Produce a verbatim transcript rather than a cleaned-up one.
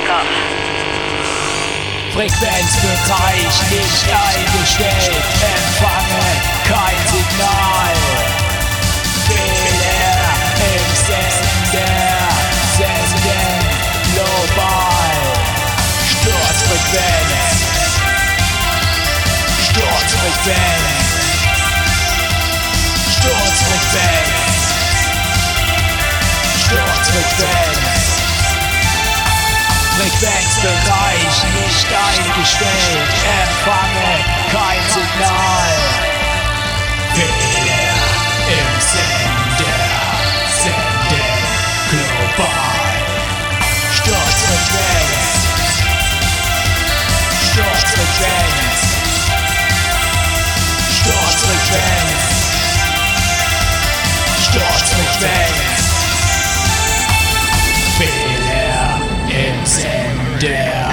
Musiker. Frequenzbereich nicht eingestellt, empfange kein Signal. Fehler im Sender, senden global. Sturzfrequenz, Sturzfrequenz, Sturzfrequenz, Sturzfrequenz. Frequenzbereich nicht eingestellt, empfange kein Signal. Fehler im Sender, senden global. Sturzfrequenz, Sturzfrequenz, Sturzfrequenz, Sturzfrequenz. Fehler im Sender.